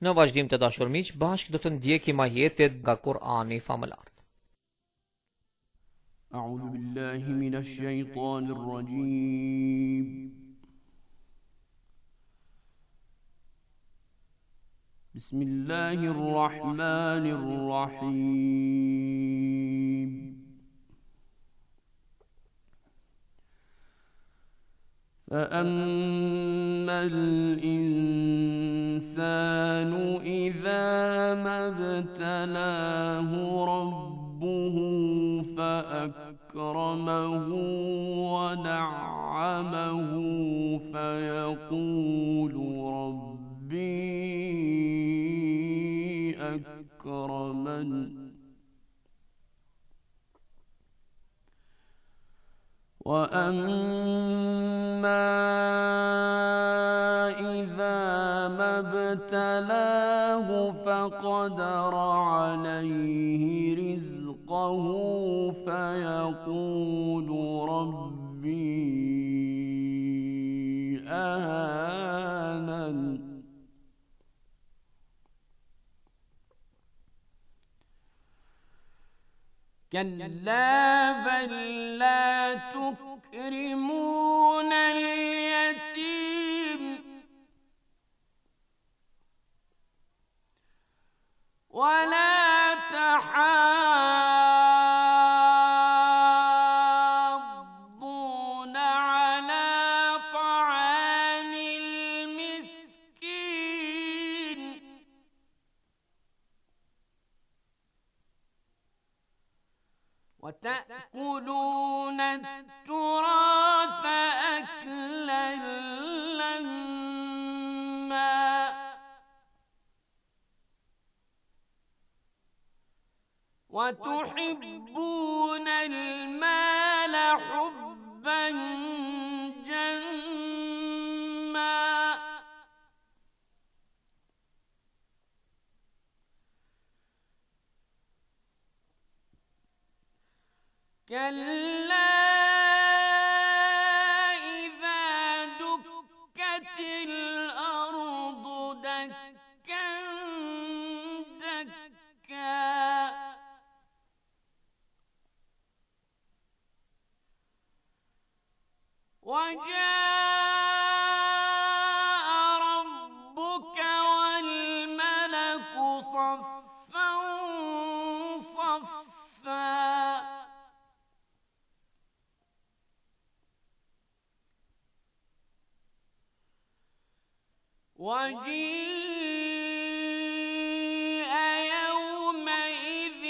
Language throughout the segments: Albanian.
Në vazhdim të dashur miq, bashkë do të ndjekim ajetet nga Kur'ani famëlar. أعوذ بالله من الشيطان الرجيم بسم الله الرحمن الرحيم فأما الإنسان إذا ما ابتلاه ربه فأكرمه ونعمه فيقول ربي أكرمن وأما إذا ما ابتلاه فقدر عليه رزقه فيقول ربي أهانن كلا بل لا تكرمون اليتيم ولا تحاضون على طعام المسكين وتأكلون التراث أكلا لما وتحبون المال حبا جما كلا إذا دكت الأرض دكا دكا وجاء ربك والملك صفا صفا وجيء يومئذ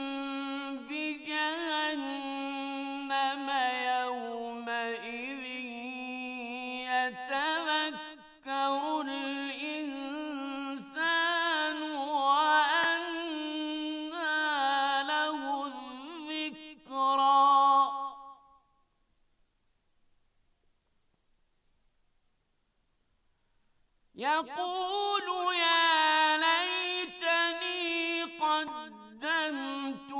بجهنم يومئذ يتذكر الإنسان وأنى له الذكرى يقول يا ليتني قدمت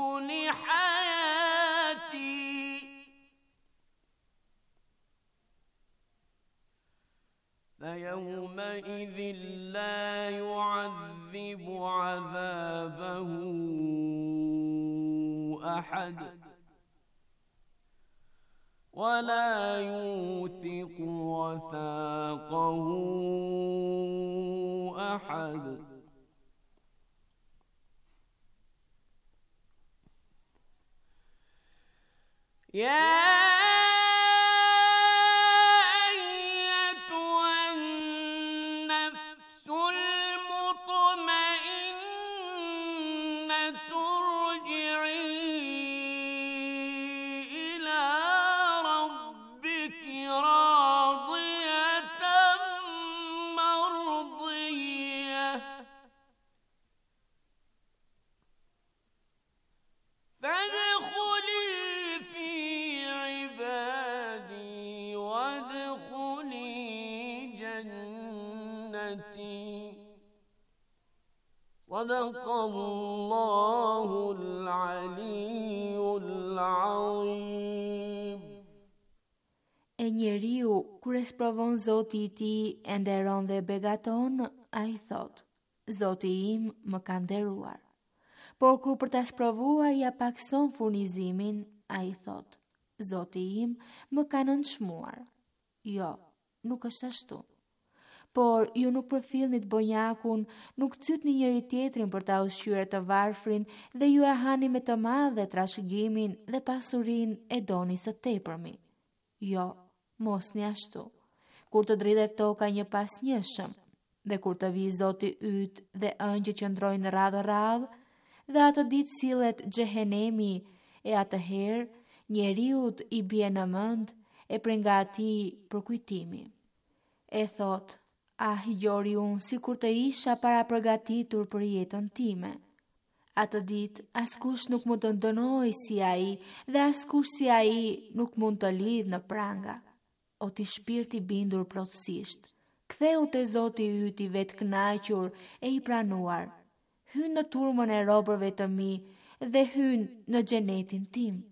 لحياتي فيومئذ لا يعذب عذابه أحد ولا يوثق وثاقه أحد يا صدق الله العلي العظيم. E njeriu, kur e sprovon Zoti I tij e nderon dhe begaton, ai thot: Zoti im më ka nderuar. Por kur për ta sprovuar ja pakson furnizimin, ai thot: Zoti im më ka nënçmuar. Jo, nuk është ashtu. Por ju nuk përfillni të bonjakun, nuk cytni njëri tjetrin për ta ushqyer të varfrin dhe ju e hani me të madhe trashëgimin dhe pasurinë e doni së tepërmi. Jo, mos një ashtu. Kur të dridhet toka një pas njëshëm, dhe kur të vi Zoti yt dhe ëngjëjt që ndrojnë radhë, dhe atë ditë sillet xhehenemi, e atëherë njeriut i bie në mend e prej nga atij përkujtimi. E thot: Ah, gjori unë si kur të isha para përgatitur për jetën time. Atë ditë, askush nuk mund të ndënoj si ai, dhe askush si ai nuk mund të lidh në pranga. O ti shpirti bindur plotësisht, ktheu te Zoti yt i vetë kënaqur e i pranuar. Hyn në turmën e robërve të mi dhe hyn në xhenetin tim.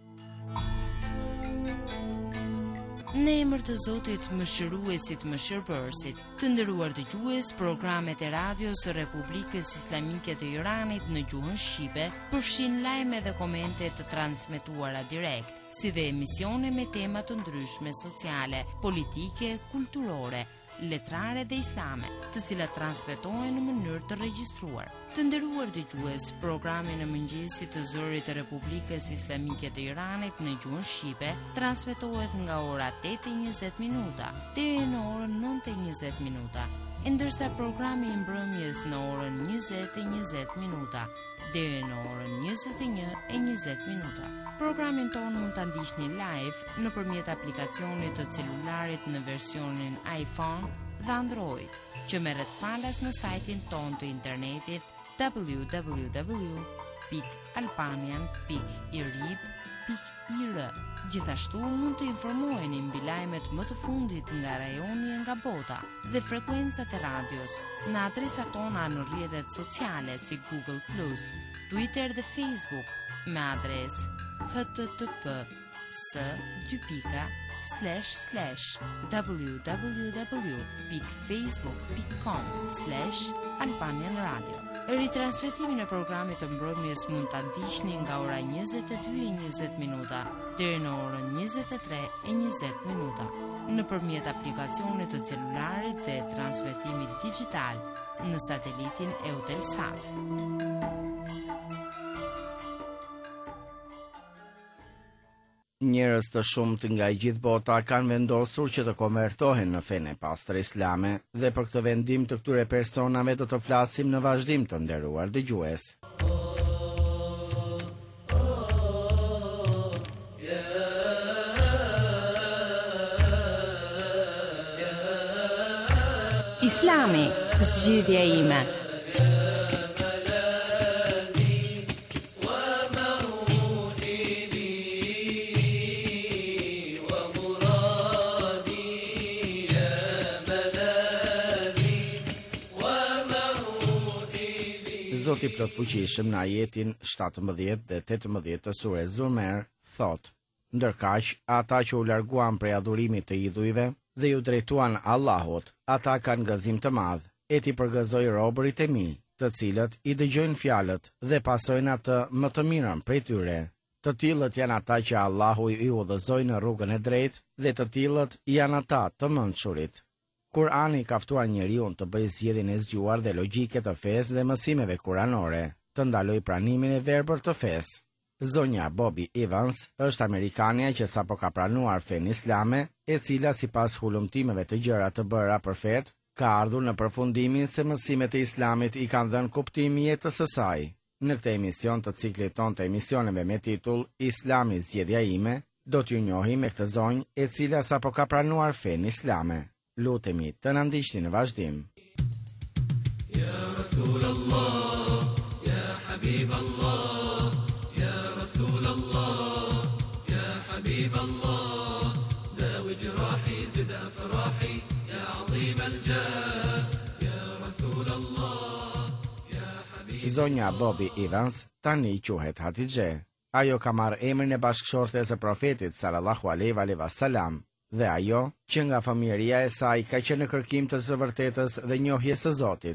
Në emër të Zotit Mëshiruesit Mëshirbërësit, të nderuar dëgjues, programet e radios së Republikës Islamike të Iranit në gjuhën shqipe përfshin lajme dhe komente të transmetuara direkt, si dhe emisione me tema të ndryshme sociale, politike, kulturore, letrare dhe islame, të cilat transmetohen në mënyrë të regjistruar. Të nderuar dëgjues, programi në mëngjesit të zërit të Republikës Islamike të Iranit në gjuhën shqipe transmetohet nga ora 8:20 minuta deri në orën 9:20 minuta, ndërsa programi i mbrëmjes në orën 20:20 minuta deri në orën 21:20 minuta. Programin tonë mund ta ndiqni live nëpërmjet aplikacionit të celularit në versionin iPhone dhe Android, që merret falas në sajtin tonë të internetit www.albanian.irib.ir. Gjithashtu mund të informoheni mbi lajmet më të fundit nga rajoni e nga bota dhe frekuencat e radios në adresat tona në rrjetet sociale si Google+, Twitter dhe Facebook me adresë http://www.facebook.com/Albanian Radio. Ritransmetimin e programit të mbrëmjes mund ta ndiqni nga ora 22:20 minuta deri në orën 23:20 minuta nëpërmjet aplikacionit të celularit dhe transmetimit digjital në satelitin Eutelsat. Njerëz të shumt nga i gjithë bota kanë vendosur që të konvertohen në fenë e pastër islame dhe për këtë vendim të këtyre personave do të flasim në vazhdim, të nderuar dëgjues. Islami, zgjidhja ime. Zoti plot fuqishëm në ajetin 17 dhe 18 të surës Zumer thot: ndërkaq ata që u larguan prej adhurimit të idhujve dhe ju drejtuan Allahut, ata kanë gëzim të madh, e ti përgëzoj robërit e mi, të cilët i dëgjojnë fjalët dhe pasojnë atë më të mirën prej tyre. Të tillët janë ata që Allahu i udhëzoi në rrugën e drejtë dhe të tillët janë ata të mençurit. Kurani ka ftuar njeriu të bëjë zgjedhjen e zgjuar dhe logjike të fesë dhe mësimeve kuranore, të ndaloj pranimin e verbër të fesë. Zonja Bobby Evans është amerikania që sapo ka pranuar fenë islame, e cila sipas hulumtimeve të gjëra të bëra për fetë, ka ardhur në përfundimin se mësimet e islamit i kanë dhënë kuptim jetës së saj. Në këtë emision të ciklit ton të emisioneve me titull Islami zgjedhja ime, do t'ju njohim me këtë zonjë e cila sapo ka pranuar fenë islame. Lutemi të na ndiqni në vazhdim. Ya Rasulallah, ya Habiballah, ya Rasulallah, ya Habiballah, dawi jrahi zid afrahi, ya azim al-jah, ya Rasulallah, ya Habiballah. Zonja Bobby Evans tani quhet Hatixhe. Ajo ka marrë emrin e bashkëshortes e profetit sallallahu alaihi wasallam. Dhe ajo, që nga fëmijëria e saj ka qenë në kërkim të së vërtetës dhe njohjes së Zotit.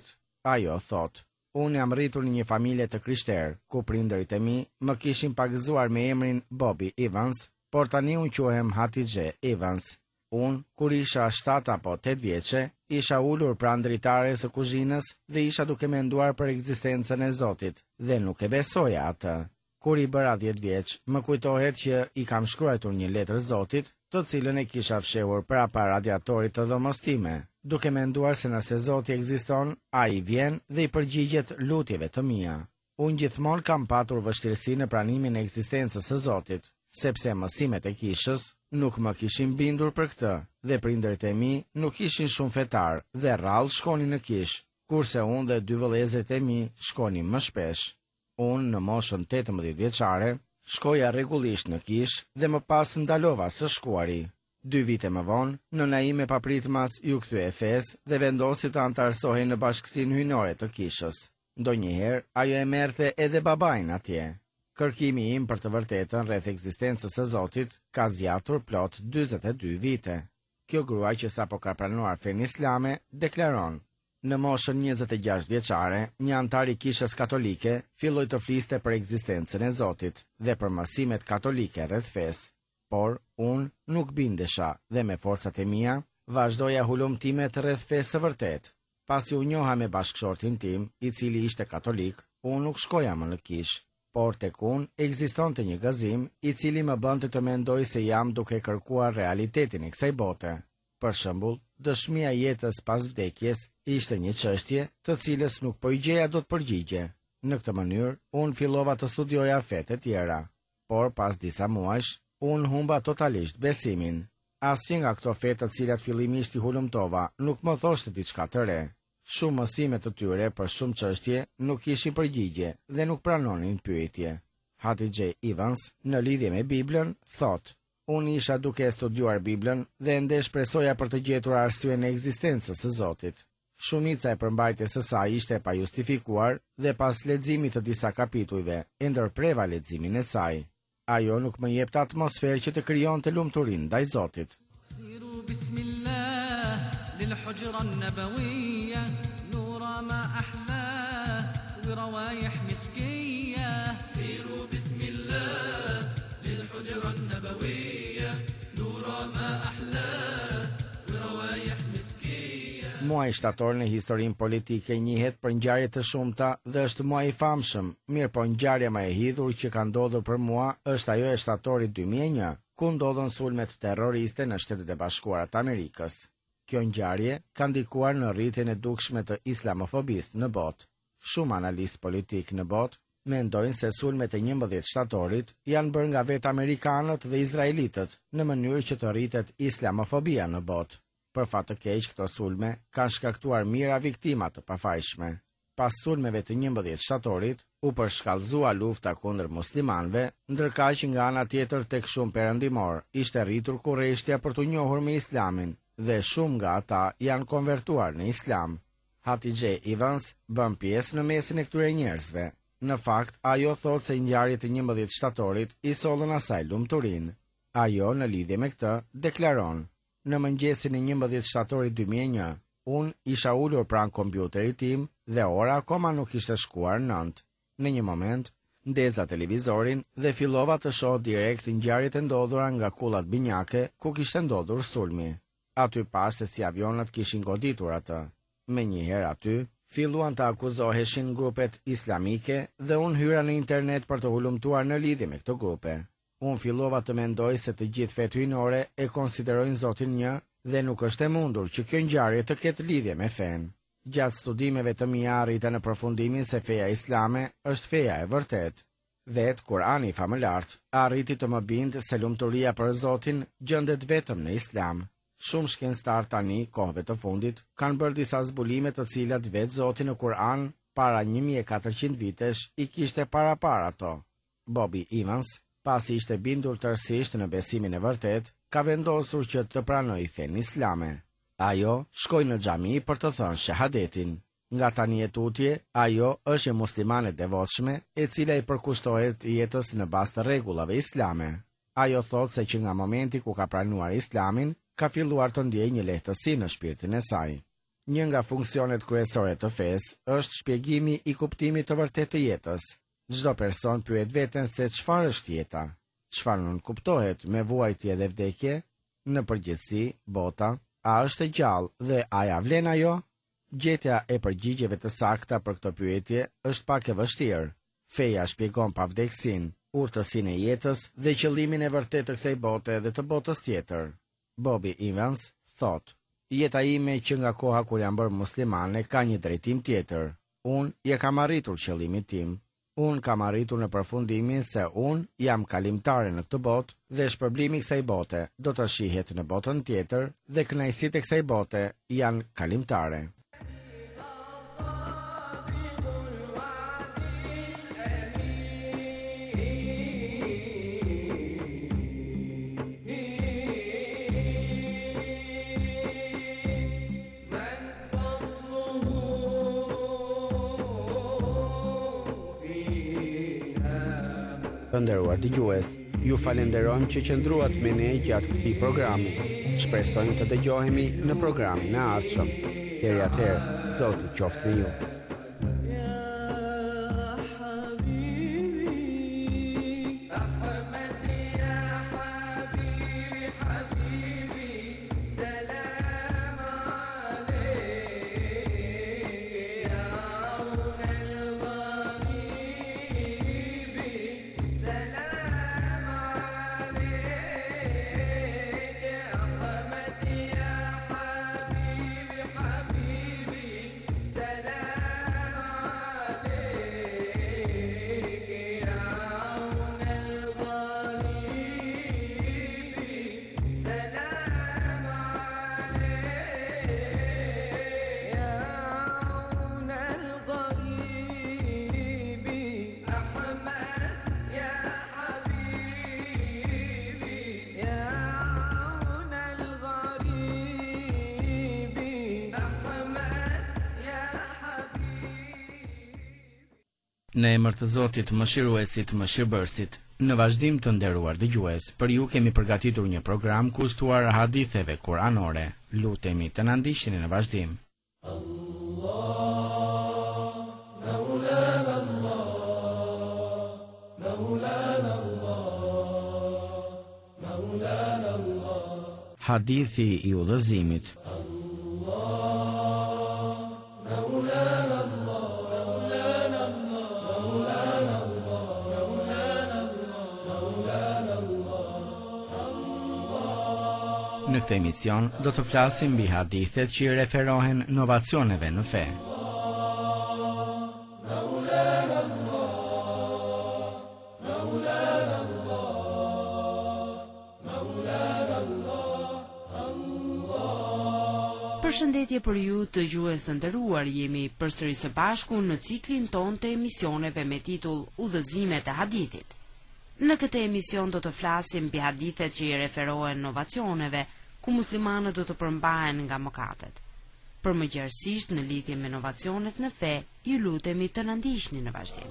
ajo thot: Unë jam rritur në një familje të krishterë, ku prindërit e mi më kishin pagëzuar me emrin Bobby Evans, por tani unë quhem Hatije Evans. Unë, kur isha 7 apo 8 vjeçe, isha ulur pranë dritares së kuzhinës dhe isha duke menduar për ekzistencën e Zotit, dhe nuk e besoja atë. Kur i bëra 10 vjeç, më kujtohet që i kam shkruar një letër Zotit, të cilën e kisha fshehur prapas radiatorit të dhomës time, duke menduar se nëse Zoti ekziston, ai vjen dhe i përgjigjet lutjeve të mia. Unë gjithmonë kam patur vështirësi në pranimin e ekzistencës së Zotit, sepse mësimet e kishës nuk më kishin bindur për këtë, dhe prindërit e mi nuk ishin shumë fetar dhe rrallë shkonin në kishë, kurse unë dhe 2 vëllezërit e mi shkonin më shpesh. Unë në moshën 18 vjeçare shkoja rregullisht në kishë dhe më pas ndalova së shkuari. 2 vite më vonë, nëna ime papritmas ju kthye fes dhe vendosi të antarësohej në bashkësinë hyjnore të kishës. Ndonjëherë ajo e merrte edhe babain atje. Kërkimi im për të vërtetën rreth ekzistencës së Zotit ka zgjatur plot 42 vite. Kjo grua që sapo ka pranuar fenë islame deklaron: Në moshën 26 vjeçare, një antar i kishës katolike filloi të fliste për ekzistencën e Zotit dhe për mësimet katolike rreth fesë. Por unë nuk bindesha dhe me forcat e mia vazhdoja hulumtimet rreth fesë së vërtet. Pasi u njoha me bashkëshortin tim, i cili ishte katolik, unë nuk shkoja më në kishë. Por tek unë ekzistonte një gëzim i cili më bënte të mendoj se jam duke kërkuar realitetin e kësaj bote. Për shembull, dëshmia e jetës pas vdekjes ishte një çështje të cilës nuk po i gjeja dot përgjigje. Në këtë mënyrë, unë fillova të studioja fetë të tjera, por pas disa muajsh, unë humba totalisht besimin. Asnjë nga këto fetë të cilat fillimisht i hulumtova nuk më thoshte diçka të re. Shumë mësime të tyre për shumë çështje nuk ishin përgjigje dhe nuk pranonin pyetje. Hatije Evans, në lidhje me Biblën, thot: Unë isha duke studiuar Biblën dhe ende shpresoja për të gjetur arsyen e ekzistencës së Zotit. Shumica e përmbajtjes së saj ishte pa justifikuar dhe pas leximit të disa kapitujve, e ndërpreva leximin e saj. Ajo nuk më jepte atmosferë që të krijonte lumturinë ndaj Zotit. للحجرة النبوية نورا ما أحلاه وروايح مسكية سيروا بسم الله للحجرة النبوية نورا ما أحلاه وروايح مسكية. Muaji shtator në historinë politike njihet për ngjarje të shumta dhe është muaj i famshëm, mirë po ngjarja më e hidhur që ka ndodhur për mua është ajo e shtatorit 2001, ku ndodhën sulmet terroriste në Shtetet e Bashkuara të Amerikës. Kjo ngjarje ka ndikuar në rritjen e dukshme të islamofobisë në botë. Shumë analistë politik në botë mendojnë se sulmet e 11 shtatorit janë bërë nga vetë amerikanët dhe izraelitët në mënyrë që të rritet islamofobia në botë. Për fat të keq, këto sulme kanë shkaktuar mijëra viktima të pafajshme. Pas sulmeve të 11 shtatorit, u përshkallëzua lufta kundër muslimanëve, ndërkaq që nga ana tjetër tek shumë perëndimor ishte rritur kurreshtja për t'u njohur me Islamin, dhe shumë nga ata janë konvertuar në Islam. Hatije Evans bën pjesë në mesin e këtyre njerëzve. Në fakt, ajo thot se ngjarjet e 11 shtatorit i sollën asaj lumturinë. Ajo në lidhje me këtë deklaron: Në mëngjesin e 11 shtatorit 2001, unë isha ulur pranë kompjuterit tim dhe ora akoma nuk ishte shkuar 9. Në një moment, ndeza televizorin dhe fillova të shoh direkt ngjarjet e ndodhura nga kullat binjake ku kishte ndodhur sulmi. Aty pas se si avionët kishin goditur atë. Menjëherë aty, filluan të akuzoheshin grupet islamike dhe unë hyra në internet për të hulumtuar në lidhje me këto grupe. Unë fillova të mendoj se të gjithë fetë hyjnore e konsiderojnë Zotin një dhe nuk është e mundur që kjo ngjarje të ketë lidhje me fen. Gjatë studimeve të mia arrita në përfundimin se feja islame është feja e vërtet. Vetë Kurani famëlart arriti të më bindë se lumturia për Zotin gjendet vetëm në Islam. Shumë shkencëtar tani, kohëve të fundit, kanë bërë disa zbulime të cilat vetë Zoti në Kur'an para 1400 vitesh i kishte para ato. Bobby Evans, pasi ishte bindur tërësisht në besimin e vërtet, ka vendosur që të pranojë fenë islame. Ajo shkoi në xhami për të thënë shahadetin. Nga tani e tutje, ajo është një muslimane devotshme e cila i përkushtohet jetës në bazë të rregullave islame. Ajo thot se që nga momenti ku ka pranuar Islamin, ka filluar të ndjej një lehtësi në shpirtin e saj. Një nga funksionet kryesore të fesë është shpjegimi i kuptimit të vërtetë të jetës. Çdo person pyet veten se çfarë është jeta, çfarë nuk kuptohet me vuajtje dhe vdekje, në përgjithësi, bota, a është e gjallë dhe a ja vlen ajo? Gjetja e përgjigjeve të sakta për këtë pyetje është pak e vështirë. Feja shpjegon pavdekësinë, urtësinë e jetës dhe qëllimin e vërtetë të kësaj bote dhe të botës tjetër. Bobby Evans thotë: "Jeta ime që nga koha kur jam bërë muslimane ka një drejtim tjetër. Unë ja kam arritur qëllimin tim. Unë kam arritur në përfundimin se unë jam kalimtare në këtë botë dhe shpërblimi i kësaj bote do të shihet në botën tjetër dhe kënaqësitë e kësaj bote janë kalimtare." Të nderuar dëgjues, ju falenderojmë që qëndruat me ne gjatë këtij programi. Shpresojmë të dëgjohemi në programin e ardhshëm. Deri atëherë, Zoti qoftë me ju. Në emër të Zotit Mëshiruesit, Mëshirbërësit, në vazhdim të nderuar dëgjues, për ju kemi përgatitur një program kushtuar haditheve kuranore. Lutemi të na ndiqni në vazhdim. Hadithi i udhëzimit. Në këtë emision do të flasim mbi hadithet që i referohen novacioneve në fe. Përshëndetje për ju të dëgjues të nderuar, jemi përsëri së bashku në ciklin ton të emisioneve me titull Udhëzimet e hadithit. Në këtë emision do të flasim mbi hadithet që i referohen novacioneve, ku muslimanët do të përmbahen nga mëkatet. Për më gjerësisht në lidhje me novacionet në fe, ju lutemi të na ndiqni në vazhdim.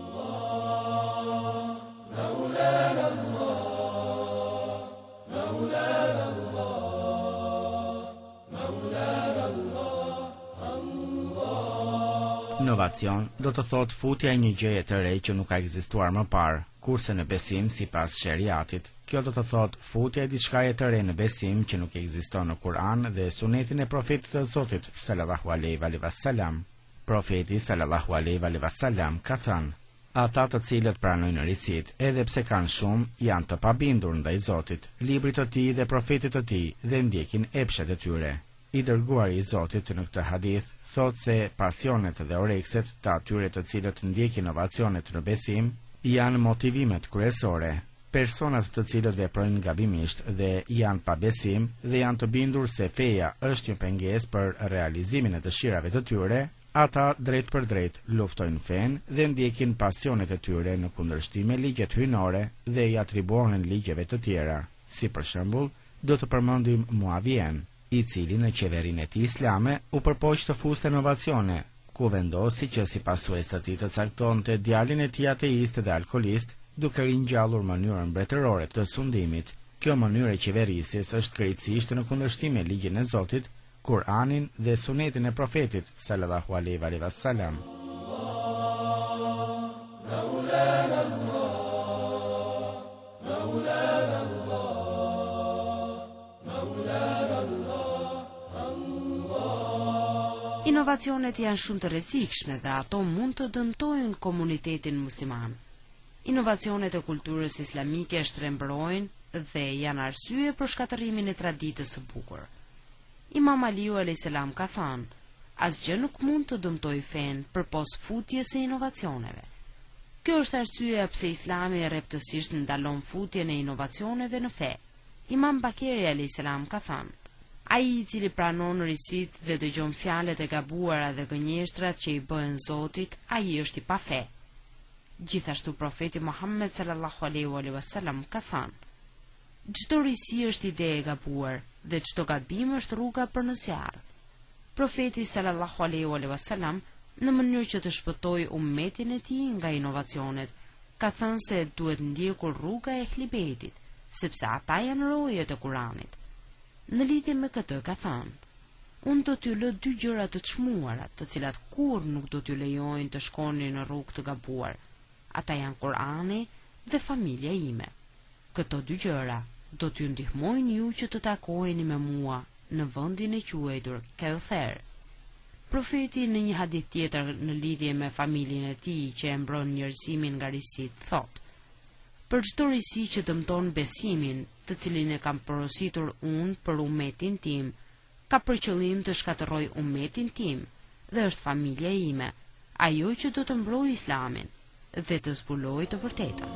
Novacion do të thotë futja e një gjëje të re që nuk ka ekzistuar më parë, kurse në besim sipas sheriatit, kjo do të thotë futja e diçkaje të re në besim që nuk ekziston në Kur'an dhe sunetin e profetit të Zotit sallallahu alaihi wasallam. Profeti sallallahu alaihi wasallam ka thënë: ata të cilët pranojnë risit, edhe pse kanë shumë, janë të pabindur ndaj Zotit, librit të tij dhe profetit të tij dhe ndjekin epshet e tyre. I dërguari i Zotit në këtë hadith thotë se pasionet dhe orekset të atyre të cilët ndjekin inovacionet në besim janë motivimet kryesore. Personat të cilët veprojnë gabimisht dhe janë pa besim dhe janë të bindur se feja është një pengesë për realizimin e dëshirave të tyre, ata drejt për drejt luftojnë fen dhe ndjekin pasionet e tyre në kundërshtim me ligjet hyjnore dhe i atribuohen ligjeve të tjera. Si për shembull, do të përmendim Muavien, i cili në qeverinë e tij islame u përpoq të fuste inovacione, ku vendosi që si pasues të tij të caktonte djalin e tij ateist dhe alkolist, duke ringjallur mënyrën mbretërore të sundimit. Kjo mënyrë e qeverisjes është krejtësisht në kundërshtim me ligjin e Zotit, Kur'anin dhe sunetin e profetit sallallahu alaihi wasallam. Inovacionet janë shumë të rrezikshme dhe ato mund të dëmtojnë komunitetin musliman. Inovacionet e kulturës islamike shtrembërojnë dhe janë arsye për shkatërimin e traditës së bukur. Imam Aliu a.s. ka thënë, asgjë nuk mund të dëmtojë fen përpos futjes së inovacioneve. Kjo është arsyeja pse Islami rreptësisht ndalon futjen e inovacioneve në fe. Imam Bakeri a.s. ka thënë, ai i cili pranon risit dhe dëgjon fjalët e gabuara dhe gënjeshtrat që i bëhen Zotit, ai është i pa fe. Gjithashtu profeti Muhammed sallallahu alaihi wasallam ka thënë, çdo risi është ide e gabuar dhe çdo gabim është rruga për në zjarr. Profeti sallallahu alaihi wasallam, në mënyrë që të shpëtojë ummetin e tij nga inovacionet, ka thënë se duhet ndjekur rruga e Ehlibetit, sepse ata janë rojet e Kuranit. Në lidhje me këtë ka thënë, unë do t'ju lë 2 gjëra të çmuara, të cilat kur nuk do t'ju lejojnë të shkoni në rrugë të gabuar. Ata janë Kurani dhe familja ime. Këto 2 gjëra do t'ju ndihmojnë ju që të takoheni me mua në vendin e quajtur Kauther. Profeti në një hadith tjetër në lidhje me familjen e tij që e mbron njerëzimin nga risit thotë, për çdo risi që dëmton besimin, të cilin e kam porositur unë për ummetin tim, ka për qëllim të shkatërroj ummetin tim dhe është familja ime, ajo që do të mbrojë Islamin dhe të zbulojë të vërtetën.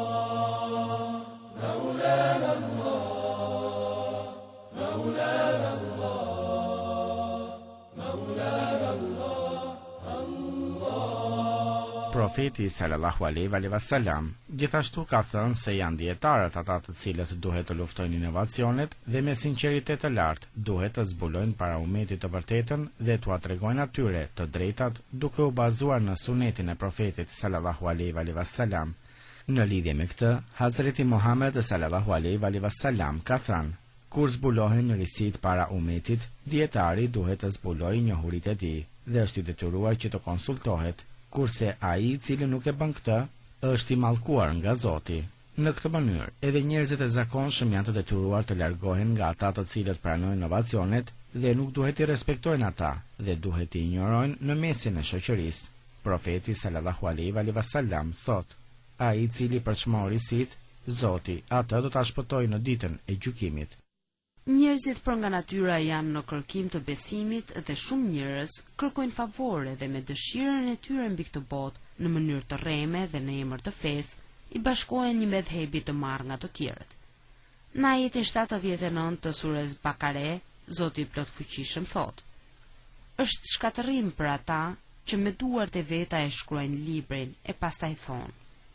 Profeti sallallahu alaihi wasallam gjithashtu ka thënë se janë dietarët ata të cilët duhet të luftojnë inovacionet dhe me sinqeritet të lartë duhet të zbulojnë para ummetit të vërtetën dhe t'ua tregojnë atyre të drejtat duke u bazuar në sunetin e profetit sallallahu alaihi wasallam. Në lidhje me këtë, Hazreti Muhammed sallallahu alaihi wasallam ka thënë, kur zbulohen risit para ummetit, dietari duhet të zbulojë njohuritë e tij dhe është i detyruar që të konsultohet, kurse ai i cili nuk e bën këtë, është i mallkuar nga Zoti. Në këtë mënyrë, edhe njerëzit e zakonshëm janë të detyruar të largohen nga ata të cilët pranojnë inovacionet dhe nuk duhet i respektojnë ata dhe duhet i injorojnë në mesin e shoqërisë. Profeti sallallahu alaihi wasallam thotë, ai i cili përçmon risit, Zoti atë do ta shpëtojë në ditën e gjykimit. Njerëzit për nga natyra janë në kërkim të besimit dhe shumë njerëz kërkojnë favore dhe me dëshirën e tyre mbi këtë botë në mënyrë të rreme dhe në emër të fesë i bashkohen një medhebi të marrë nga të tjerët. Në ajetin 79 të surës Bakare, Zoti i plotfuqishëm thotë, është shkatërim për ata që me duart e veta e shkruajnë librin e pastaj thonë,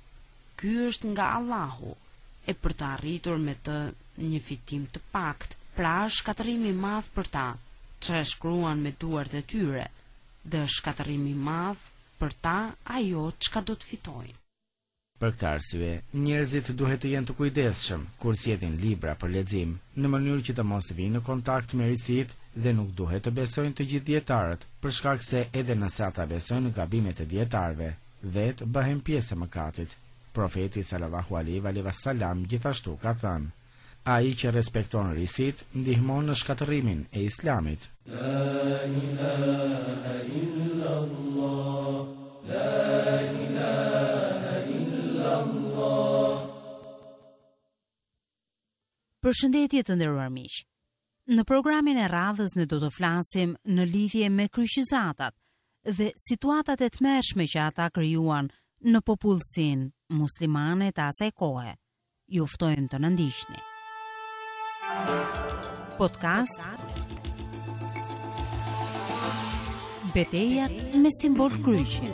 ky është nga Allahu, e për të arritur me të një fitim të pakt, pra është shkatërimi i madh për ta, që e shkruan me duart e tyre, dhe është shkatërimi i madh për ta ajo çka do të fitojnë. Për këtë arsye, njerëzit duhet të jenë të kujdesshëm kur zgjedhin libra për lexim, në mënyrë që të mos vinë në kontakt me risit dhe nuk duhet të besojnë të gjithë dietarët, për shkak se edhe nëse ata besojnë në gabimet e dietarëve, vetë bëhen pjesë e mëkatit. Profeti sallallahu alaihi wasallam gjithashtu ka thënë, ai që respekton risit ndihmon në shkatërimin e Islamit. La ilaha illallah, la ilaha illallah. Përshëndetje të nderuar miq. Në programin e radhës ne do të flasim në lidhje me kryqëzatat dhe situatat e tmerrshme që ata krijuan në popullsinë muslimane të asaj kohe. Ju ftojmë të na ndiqni. Podcast Betejat me simbol kryqi.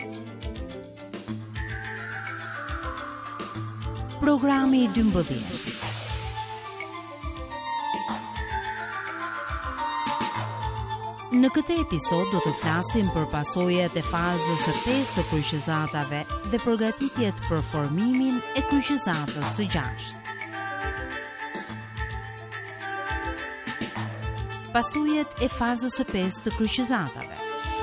Programi i 12. Në këtë episod do të flasim për pasojat e fazës së 5 të kryqëzatave dhe përgatitjet për formimin e kryqëzatës së 6. Pasujet e fazës së 5 të kryqëzatave.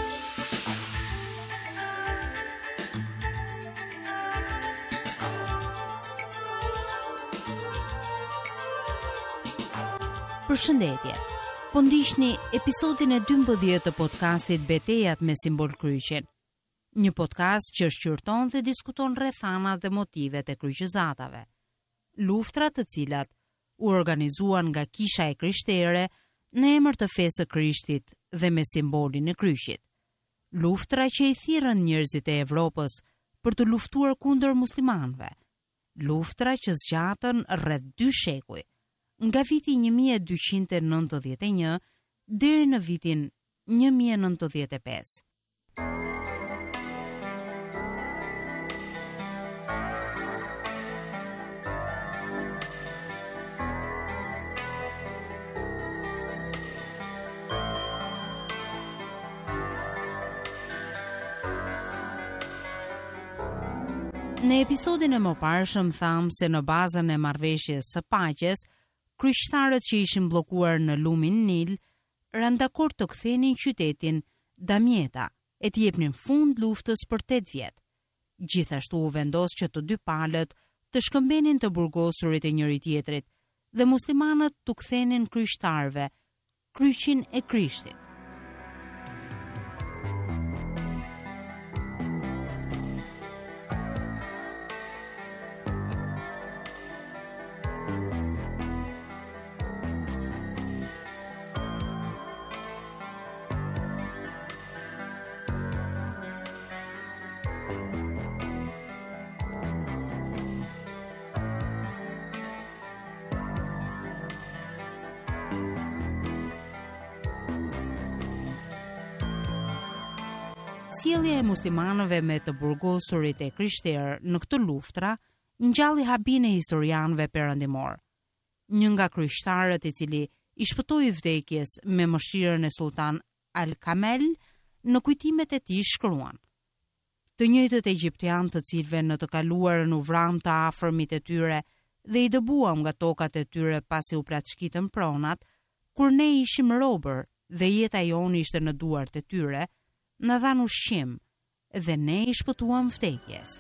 Përshëndetje. Po ndiqni episodin e 12 të podcastit Betejat me simbol kryqin. Një podcast që shqyrton dhe diskuton rrethana dhe motivet e kryqëzatave. Luftra të cilat u organizuan nga Kisha e Krishtere në emër të fesë së Krishtit dhe me simbolin e kryqit. Luftra që i thirrën njerëzit e Evropës për të luftuar kundër muslimanëve. Luftra që zgjatën rreth 2 shekuj, nga viti 1291 deri në vitin 1095. Në episodin e mëparshëm thamë se në bazën e marrëveshjes së paqes, kryqëtarët që ishin bllokuar në lumin Nil rënë dakord të kthenin qytetin Damieta e të jepnin fund luftës për 8 vjet. Gjithashtu u vendos që të dy palët të shkëmbenin të burgosurit e njëri tjetrit dhe muslimanët të kthenin kryqëtarëve kryqin e Krishtit. Sjellja e muslimanëve me të burgosurit e Krishterë në këtë luftra ngjalli habin e historianëve perëndimor. Një nga kryqëtarët i cili i shpëtoi vdekjes me mëshirën e Sultan Al-Kamel në kujtimet e tij shkruan: Të njëjtët egjiptianë të cilëve në të kaluarën u vram të afërmit e tyre dhe i dëbuam nga tokat e tyre pasi u plaçkitën pronat, kur ne ishim robër dhe jeta jonë ishte në duart e tyre, në dhan ushqim dhe ne i shpëtuam vdekjes.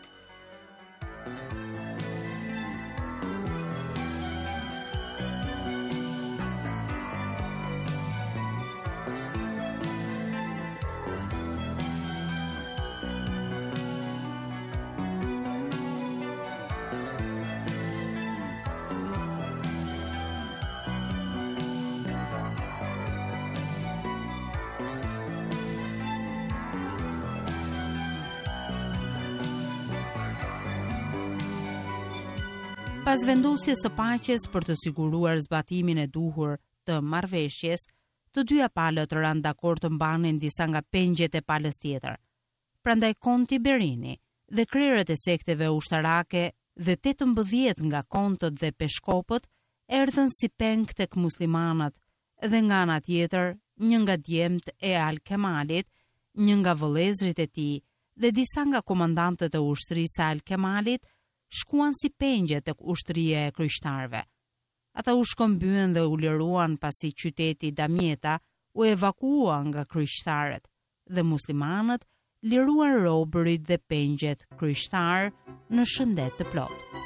Pas vendosjes së paqes për të siguruar zbatimin e duhur të marrëveshjes, të dyja palët rënë dakord të mbanin disa nga pengjet e palës tjetër. Prandaj konti Berini dhe krerët e sekteve ushtarake dhe 18 nga kontët dhe peshkopët erdhën si peng tek muslimanët dhe nga ana tjetër një nga djemt e Al-Kemalit, një nga vëllezërit e tij dhe disa nga komandantët e ushtrisë së Al-Kemalit shkuan si pengje tek ushtria e kryqëtarëve. Ata u shkëmbyen dhe u liruan pasi qyteti Damieta u evakua nga kryqëtarët dhe muslimanët liruan robërit dhe pengjet kryqëtar në shëndet të plotë.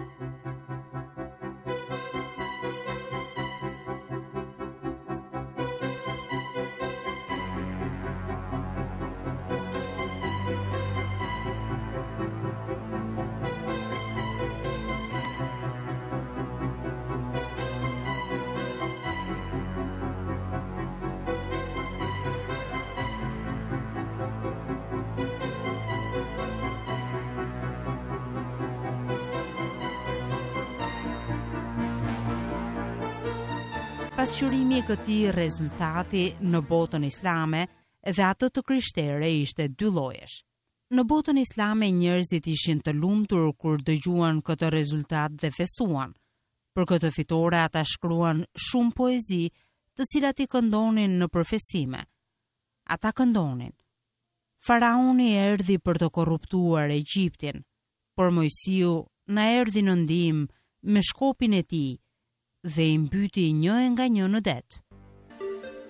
Pasqyrimi i këtij rezultati në botën islame dhe atë të krishtere ishte dy llojesh. Në botën islame njerëzit ishin të lumtur kur dëgjuan këtë rezultat dhe festuan. Për këtë fitore ata shkruan shumë poezi, të cilat i këndonin në përfestime. Ata këndonin: Faraoni erdhi për të korruptuar Egjiptin, por Mojsiu na erdhi në ndihmë me shkopin e tij dhe i mbyti një nga një në det.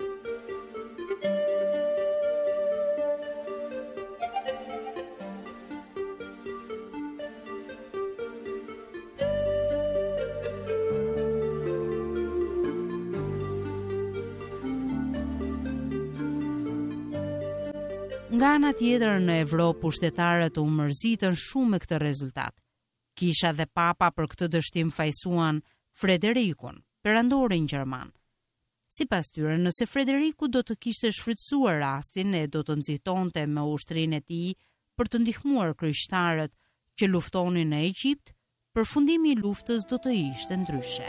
Nga ana tjetër në Evropë pushtetarët u mërzitën shumë me këtë rezultat. Kisha dhe papa për këtë dështim fajsuan Frederikun, perandorin gjerman. Sipas tyre, nëse Frederiku do të kishte shfrytëzuar rastin e do të nxitonte me ushtrinë e tij për të ndihmuar krishterët që luftonin në Egjipt, përfundimi i luftës do të ishte ndryshe.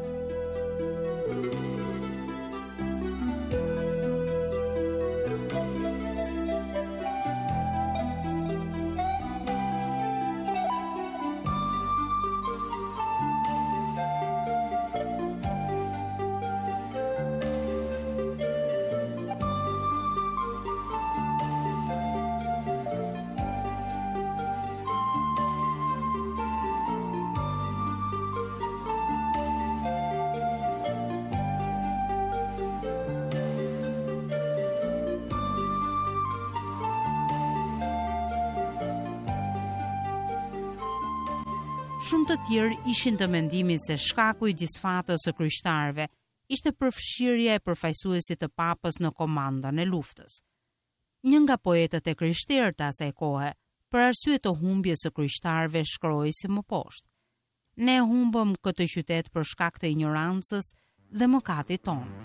Shumë të tjerë ishin të mendimit se shkaku i disfatës së krishterëve ishte përfshirja e përfaqësuesit të papës në komandën e luftës. Një nga poetët e krishterë të asaj kohe, për arsye të humbjes së krishterëve, shkroi si më poshtë: "Ne humbëm këtë qytet për shkak të ignorancës dhe mëkatit tonë."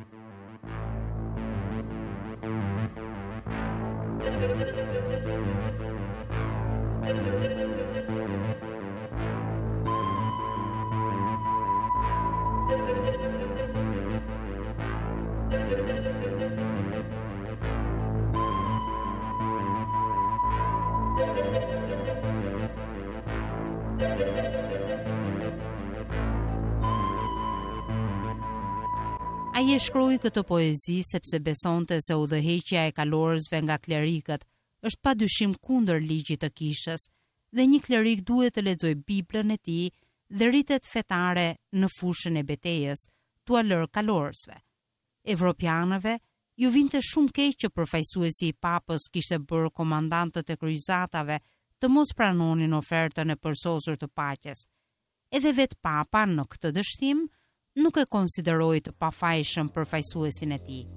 Ai e shkroi këtë poezi sepse besonte se udhëheqja e kalorësve nga klerikët është padyshim kundër ligjit të kishës dhe një klerik duhet të lexojë Biblën e tij dhe rritet fetare në fushën e betejës tua lër kalorësve. Evropianëve ju vinte shumë keq që përfaqësuesi i papës kishte bërë komandantët e kryqëzatave të mos pranonin ofertën e përsosur të paqes. Edhe vetë papa në këtë dështim nuk e konsideroi të pafajshëm përfaqësuesin e tij.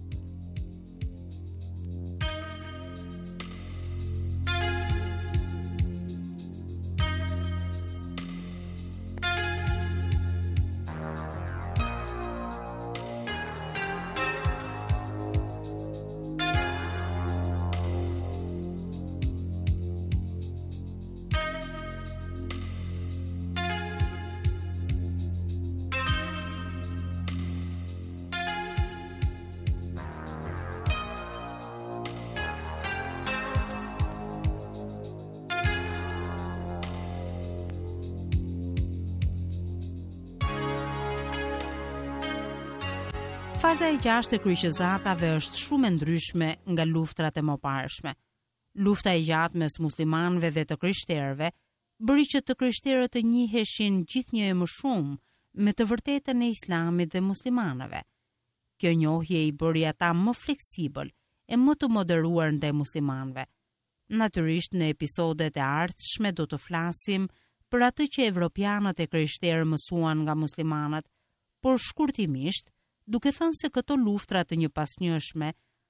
Faza e 6 e kryqëzatave është shumë e ndryshme nga luftrat e mëparshme. Lufta e gjatë mes muslimanëve dhe të krishterëve bëri që të krishterët të njiheshin gjithnjë e më shumë me të vërtetën e Islamit dhe muslimanëve. Kjo njohje i bëri ata më fleksibël e më të moderuar ndaj muslimanëve. Natyrisht në episodet e ardhshme do të flasim për atë që evropianët e krishterë mësuan nga muslimanët, por shkurtimisht duke thënë se këto luftra të njëpasnjëshme,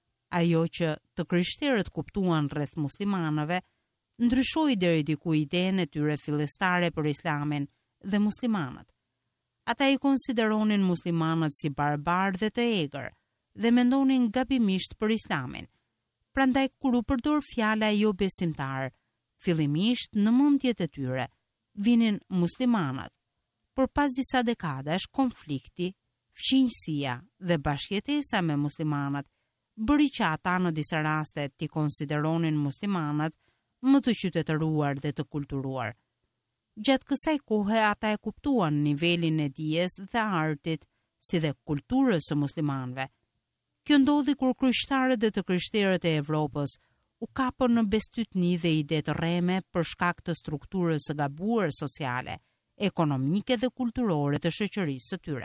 ajo që të krishterët kuptuan rreth muslimanëve, ndryshoi deri diku idenë e tyre fillestare për Islamin dhe muslimanët. Ata i konsideronin muslimanët si barbar dhe të egër dhe mendonin gabimisht për Islamin. Prandaj kur u përdor fjala jo besimtar, fillimisht në mendjet e tyre vinin muslimanët, por pas disa dekadash konflikti, fqinjësia dhe bashkëjetesa me muslimanët bëri që ata në disa raste t'i konsideronin muslimanët më të qytetëruar dhe të kulturuar. Gjatë kësaj kohe ata e kuptuan nivelin e dijes dhe artit si dhe kulturës së muslimanëve. Kjo ndodhi kur krishterët dhe të krishterët e Evropës u kapën në bestytni dhe ide të rreme për shkak të strukturës së gabuar sociale, ekonomike dhe kulturore të shoqërisë së tyre.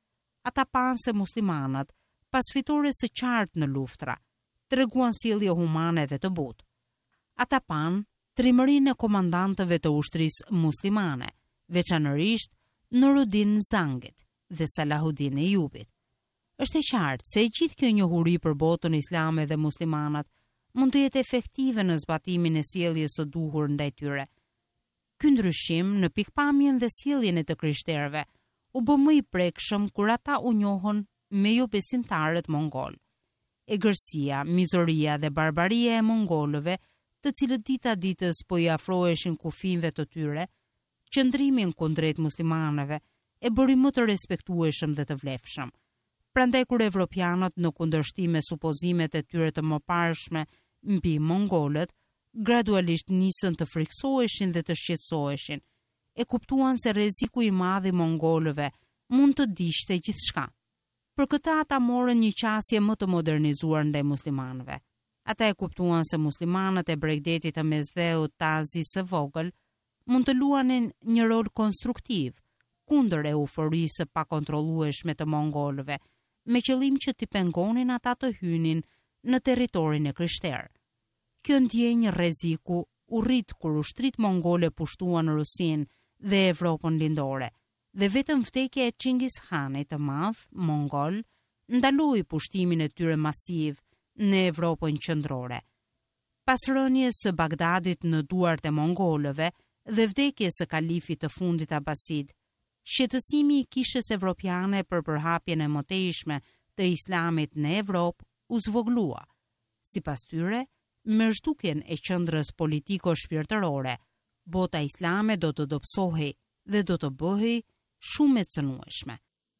Ata panë se muslimanët, pas fitores së qartë në luftra, treguan sjellje humane dhe të butë. Ata panë trimërinë e komandantëve të ushtrisë muslimane, veçanërisht Nuruddin Zangit dhe Salahuddin Eyyubit. Është e qartë se gjithë kjo njohuri për botën islame dhe muslimanët mund të jetë efektive në zbatimin e sjelljes së duhur ndaj tyre. Ky ndryshim në pikpamjen dhe sjelljen e të krishterëve u bë më i prekshëm kur ata u njohën me jo besimtarët mongol. Egërsia, mizoria dhe barbaria e mongolëve, të cilët dita ditës po i afroheshin kufive të tyre, qëndrimin kundrejt muslimanëve e bëri më të respektueshëm dhe të vlefshëm. Prandaj kur evropianët në kundërshtim me supozimet e tyre të mëparshme mbi mongolët, gradualisht nisën të friksoheshin dhe të shqetësoheshin, e kuptuan se rreziku i madh i mongolëve mund të digjte gjithçka. Për këtë ata morën një qasje më të modernizuar ndaj muslimanëve. Ata e kuptuan se muslimanët e Bregdetit të Mesdheut të Azisë së Vogël mund të luanin një rol konstruktiv kundër euforisë së pakontrollueshme të mongolëve, me qëllim që t'i pengonin ata të hynin në territorin e krishterë. Kjo ndjenjë rreziku u rrit kur ushtrit mongole pushtuan Rusinë dhe Evropën lindore, dhe vetëm vdekja e Çingis Khanit të madh, mongol, ndaloi pushtimin e tyre masiv në Evropën qendrore. Pas rënies së Bagdadit në duart e mongolëve dhe vdekjes së kalifit të fundit Abasid, shqetësimi i kishës evropiane për përhapjen e mëtejshme të islamit në Evropë u zvoglua. Sipas tyre, me zhdukjen e qendrës politiko-shpirtërore, bota islame do të dobësohej dhe do të bëhej shumë e cënueshme.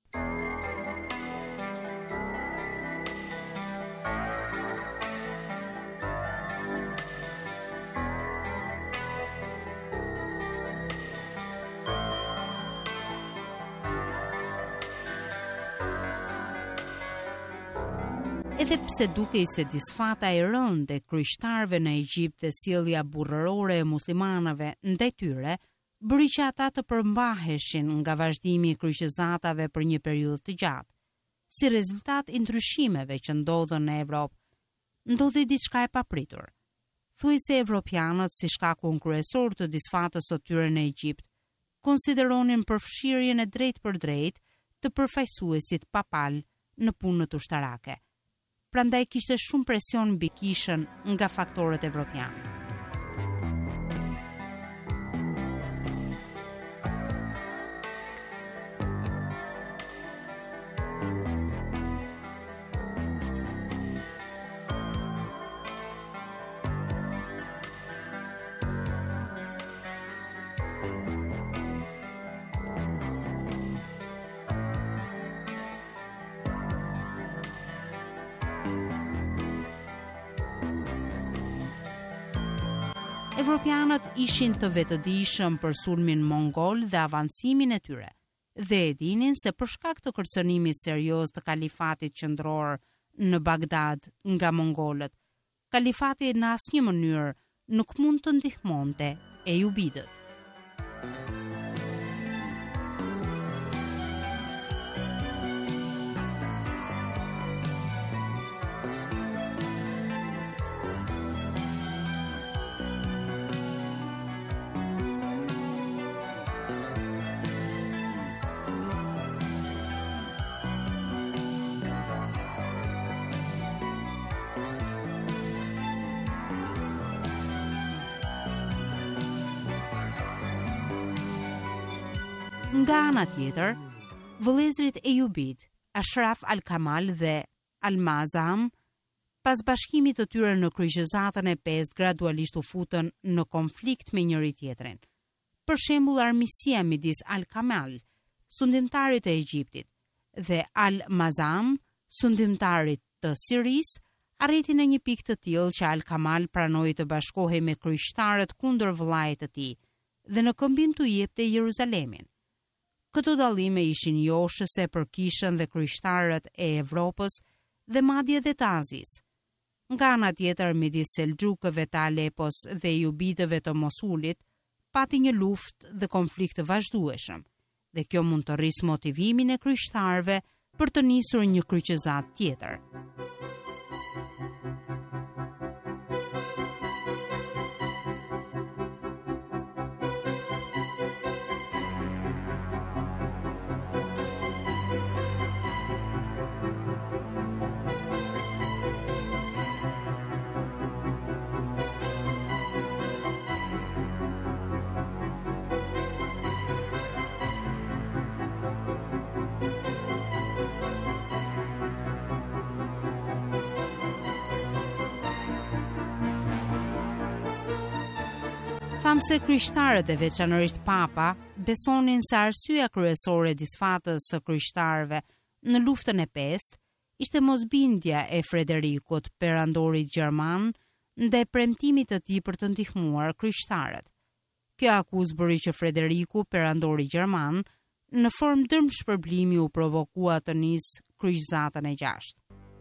Edhe pse dukej se disfata e rëndë e krishtarëve në Egjipt dhe sjellja burrërore e muslimanëve ndaj tyre, bëri që ata të përmbaheshin nga vazhdimi i kryqëzatave për një periudhë të gjatë. Si rezultat i ndryshimeve që ndodhën në Evropë, ndodhi diçka e papritur. Thuajse evropianët, si shkakun kryesor të disfatës së tyre në Egjipt, konsideronin përfshirjen e drejtpërdrejtë të përfaqësuesit papal në punët ushtarake. Prandaj kishte shumë presion mbi kishën nga faktorët evropianë. Evropianët ishin të vetëdijshëm për sulmin mongol dhe avancimin e tyre, dhe e dinin se për shkak të kërcënimit serioz të kalifatit qendror në Bagdad nga mongolët, kalifati në asnjë mënyrë nuk mund të ndihmonte Ejubidët. Nga ana tjetër, vëllezërit Ejubid, Ashraf al-Kamal dhe al-Mazam, pas bashkimit të tyre në kryqëzatën e 5 gradualisht u futën në konflikt me njëri tjetrin. Për shembull, armisia midis al-Kamal, sundimtarit të Egjiptit, dhe al-Mazam, sundimtarit të Siris, arriti në një pikë të tillë që al-Kamal pranoi të bashkohej me krishtarët kundër vëllait të tij dhe në këmbim t'u jepte Jeruzalemin. Këto dallime ishin joshëse për kishën dhe krishtarët e Evropës dhe madje dhe të Azisë. Nga ana tjetër, midis Selxhukëve të Alepos dhe Ejubidëve të Mosulit, pati një luftë dhe konflikt të vazhdueshëm, dhe kjo mund të rrisë motivimin e krishtarëve për të nisur një kryqëzatë tjetër. Shumë se krishtarët e veçanërisht Papa besonin se arsyeja kryesore e disfatës së krishtarëve në luftën e pestë ishte mosbindja e Frederikut, perandorit gjerman, ndaj premtimit të tij për të ndihmuar krishtarët. Kjo akuzë bëri që Frederiku, perandori gjerman, në formë dërmshpërblimi u provokua të nisë kryqëzatën e 6.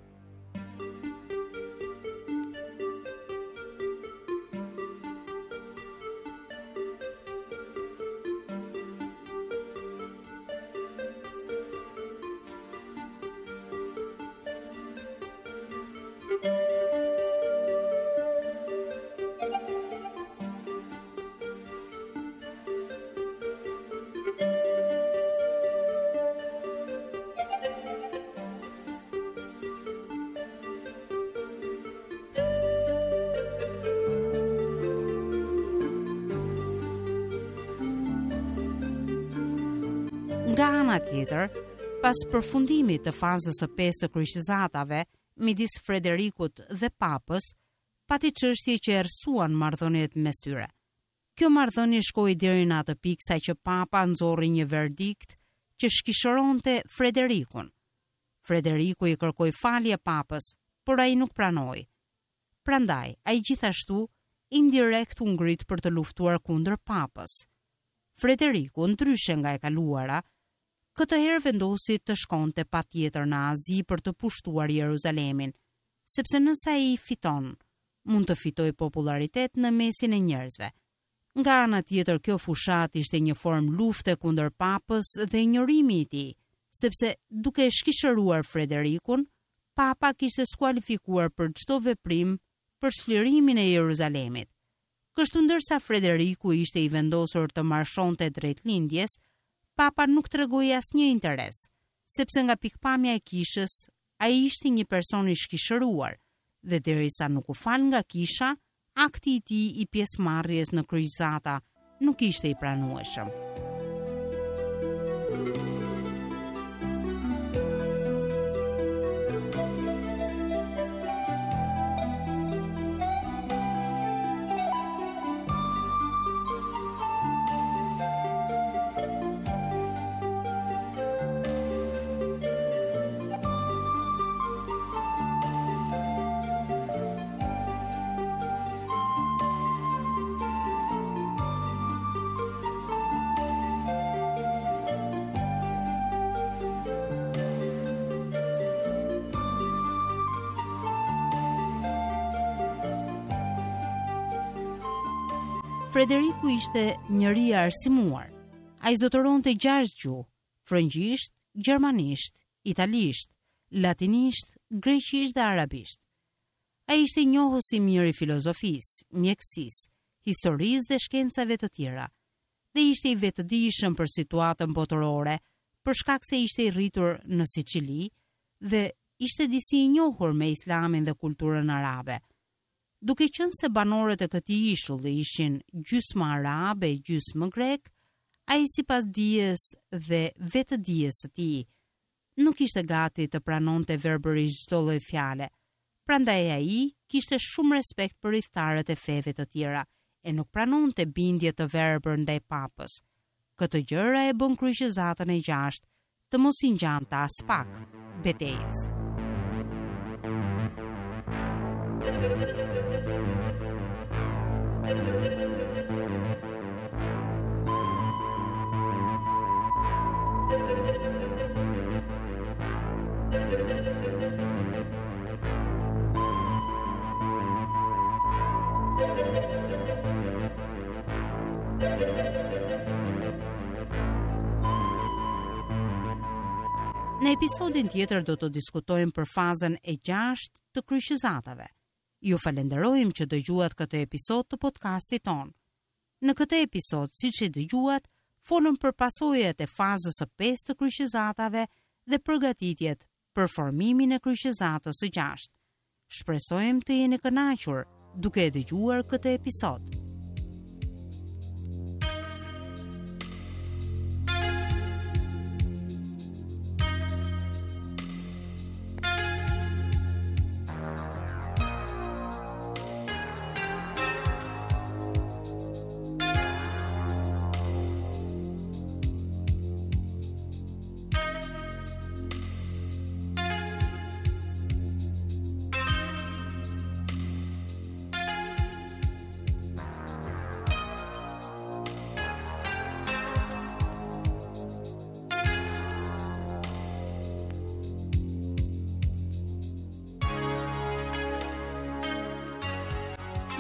Nga ana tjetër, pas përfundimit të fazës së 5 të kryqëzatave midis Frederikut dhe Papës, pati çështje që errësuan marrëdhëniet mes tyre. Kjo marrëdhënie shkoi deri në atë pikë sa që Papa nxorri një verdikt që shkishëronte Frederikun. Frederiku i kërkoi falje Papës, por ai nuk pranoi. Prandaj, ai gjithashtu indirekt u ngrit për të luftuar kundër Papës. Frederiku, ndryshe nga e kaluara, këtë herë vendosi të shkonte patjetër në Azi për të pushtuar Jeruzalemin, sepse nëse ai fiton, mund të fitojë popularitet në mesin e njerëzve. Nga ana tjetër, kjo fushat ishte një formë lufte kundër Papës dhe injorimi i tij, sepse duke shkishëruar Frederikun, Papa kishte skualifikuar për çdo veprim për çlirimin e Jeruzalemit. Kështu ndërsa Frederiku ishte i vendosur të marshonte drejt lindjes, Papa nuk tregoi asnjë interes, sepse nga pikpamja e kishës, ai ishte një person i shkishëruar, dhe derisa nuk u fal nga kisha, akti i tij i pjesëmarrjes në kryqëzata nuk ishte i pranueshëm. Frederiku ishte njëri i arsimuar. Ai zotëronte 6 gjuhë: frëngjisht, gjermanisht, italisht, latinisht, greqisht dhe arabisht. Ai ishte i njohës i mirë i filozofisë, mjekësisë, historisë dhe shkencave të tjera, dhe ishte i vetëdijshëm për situatën botërore, për shkak se ishte i rritur në Siçili dhe ishte disi i njohur me Islamin dhe kulturën arabe. Duke qenë se banorët e këtij ishulli ishin gjysmë arab e gjysmë grek, ai sipas dijes dhe vetëdijes së tij nuk ishte gati të pranonte verbërisht çdo lloj fjale. Prandaj ai kishte shumë respekt për rithtarët e feve të tjera e nuk pranonte bindje të verbër ndaj Papës. Këtë gjëra e bën kryqëzatën e 6 të mos i ngjante as pak betejës. Në episodin tjetër do të diskutojmë për fazën e 6 të kryqëzatave. Ju falenderojmë që dëgjuat këtë episod të podcastit ton. Në këtë episod, siç e dëgjuat, folëm për pasojat e fazës së 5 të kryqëzatave dhe përgatitjet për formimin e kryqëzatës së 6. Shpresojmë të jeni kënaqur duke e dëgjuar këtë episod.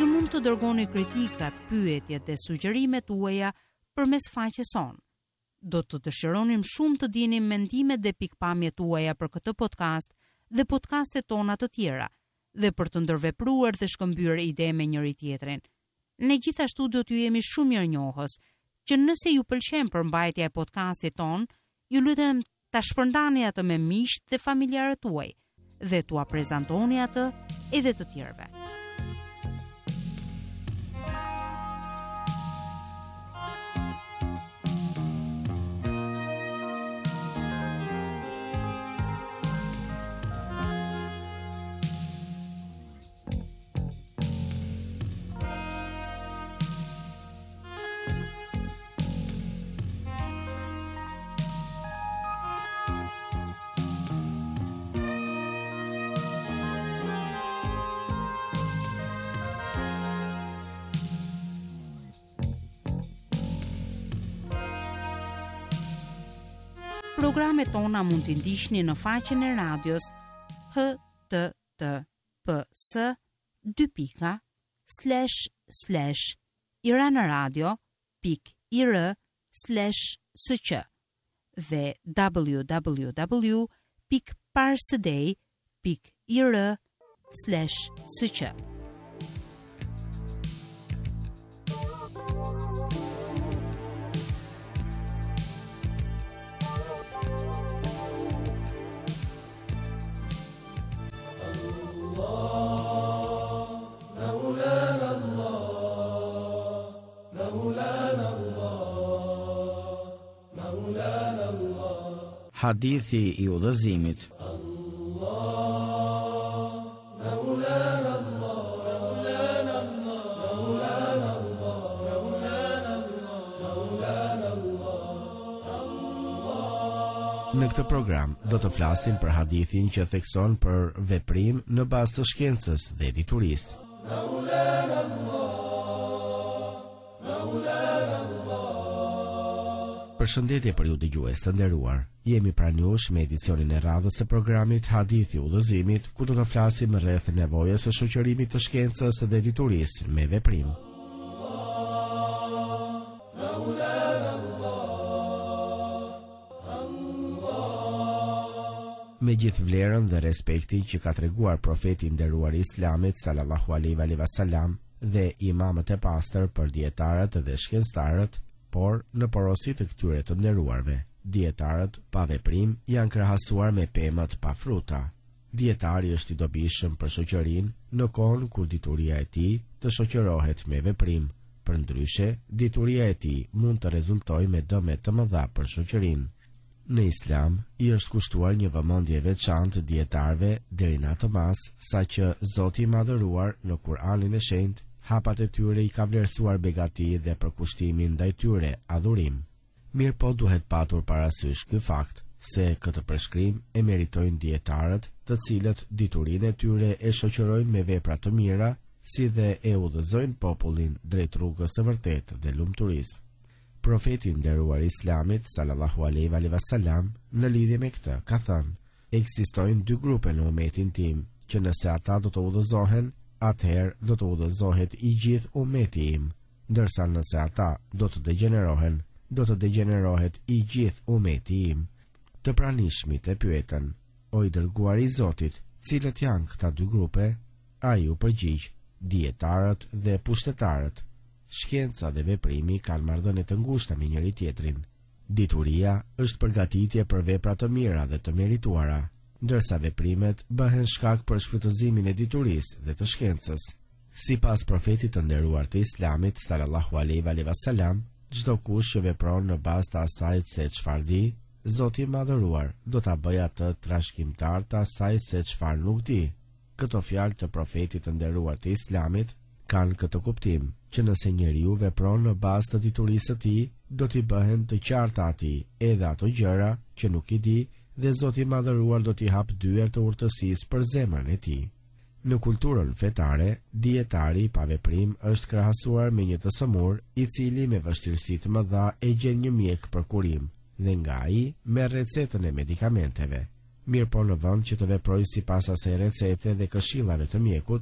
Ju mund të dërgoni kritikat, pyetjet dhe sugjerimet tuaja përmes faqes sonë. Do të dëshironim shumë të dinim mendimet dhe pikpamjet tuaja për këtë podcast dhe podcastet tona të tjera, dhe për të ndërvepruar dhe shkëmbyer ide me njëri tjetrin. Ne gjithashtu do t'ju jemi shumë mirënjohës që nëse ju pëlqen përmbajtja e podcastit ton, ju lutem ta shpërndani atë me miqt dhe familjarët tuaj dhe t'ua prezantoni atë edhe të tjerëve. Programet tona mund t'i ndiqni në faqen e radios https://iranaradio.ir/sq dhe www.parstoday.ir/sq. Hadithi i udhëzimit. Në këtë program do të flasim për hadithin që thekson për veprim në bazë të shkencës dhe diturisë. Përshëndetje për ju dëgjues të nderuar. Jemi pranë jush me edicionin e radhës së programit Hadithi i udhëzimit, ku do të flasim rreth nevojës së shoqërimit të shkencës dhe diturisë me veprim. Me gjithë vlerën dhe respektin që ka treguar profeti i nderuar i Islamit sallallahu alaihi wasallam dhe imamët e pastër për dietarët dhe shkencëtarët, por në porosi të këtyre të nderuarve, dietarët pa veprim janë krahasuar me pemët pa fruta. Dietari është i dobishëm për shoqërinë në kohën kur dituria e tij të shoqërohet me veprim. Përndryshe, dituria e tij mund të rezultojë me dëme të mëdha për shoqërinë. Në Islam i është kushtuar një vëmendje veçantë dietarëve deri në atë mas sa që Zoti i Madhëruar në Kur'anin e Shenjtë hapat e tyre i ka vlerësuar begati dhe për kushtimin ndaj tyre adhurim. Mirë po duhet patur parasysh ky fakt se këtë përshkrim e meritojnë dietarët, të cilët diturinë e tyre e shoqërojnë me vepra të mira, si dhe e udhëzojnë popullin drejt rrugës së vërtetë dhe lumturisë. Profeti i nderuar Islamit sallallahu alaihi wasallam në lidhje me këtë ka thënë: ekzistojnë dy grupe në umetin tim, që nëse ata do të udhëzohen, atëherë do të udhëzohet i gjithë umeti im, ndërsa nëse ata do të degenerohen, do të degenerohet i gjithë umeti im. Të pranishmit e pyetën: o i dërguar i Zotit, cilët janë këta dy grupe? Ai u përgjigj: dietarët dhe pushtetarët. Shkenca dhe veprimi kanë marrëdhënie të ngushta me njëri tjetrin. Dituria është përgatitje për vepra të mira dhe të merituara, ndërsa veprimet bëhen shkak për shfrytëzimin e diturisë dhe të shkencës. Sipas profetit të nderuar të Islamit sallallahu alaihi wasallam, çdo kush që vepron në bazë të asaj se çfarë di, Zoti i Madhëruar do ta bëjë atë trashëgimtar të asaj se çfarë nuk di. Këto fjalë të profetit të nderuar të Islamit kanë këtë kuptim, që nëse njeriu vepron në bazë të diturisë së tij, do t'i bëhen të qarta atij edhe ato gjëra që nuk i di, dhe Zoti i Madhëruar do t'i hap dyer të urtësisë për zemrën e tij. Në kulturën fetare, dietari pa veprim është krahasuar me një të sëmur, i cili me vështirësi të mëdha e gjen një mjek për kurim, dhe nga ai merr recetën e medikamenteve. Mirë po në vend që të veprojë sipas asaj recete dhe këshillave të mjekut,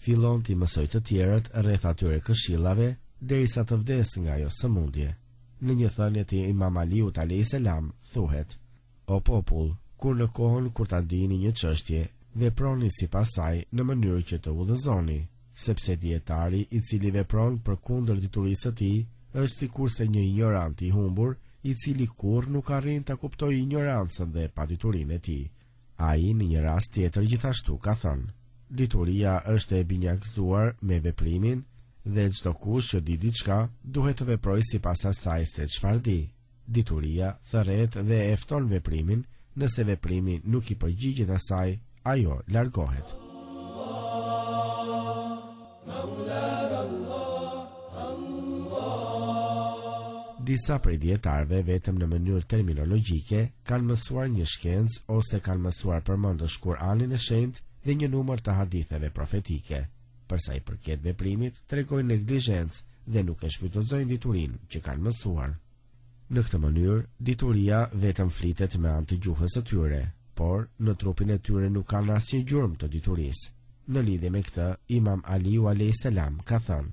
fillon t'i mësoj të tjerët rreth atyre këshillave derisa të vdes nga ajo sëmundje. Në një thënie të Imam Aliut alayhis salam thuhet: O popull, kur në kohën kur ta dini një çështje, veproni sipas saj në mënyrë që të udhëzoni, sepse dietari i cili vepron përkundër diturisë së tij është sikurse një ignorant i humbur i cili kurrë nuk arrin ta kuptojë ignorancën dhe paditurinë e tij. Ai në një rast tjetër gjithashtu ka thënë: Dituria është e binjakëzuar me veprimin dhe çdo kush që di diçka duhet të veprojë sipas asaj se çfarë di. Dituria thërret dhe e fton veprimin, nëse veprimi nuk i përgjigjet asaj, ajo largohet. Disa prej dietarëve vetëm në mënyrë terminologjike kanë mësuar një shkencë ose kanë mësuar përmendësh Kur'anin e Shenjtë dhe një numër të haditheve profetike. Për sa i përket veprimit, tregojnë neglizhencë dhe nuk e shfrytëzojnë diturinë që kanë mësuar. Në këtë mënyrë, dituria vetëm flitet me anë të gjuhës së tyre, por në trupin e tyre nuk kanë asnjë gjurmë të diturisë. Në lidhje me këtë, Imam Aliu alayhis salam ka thënë: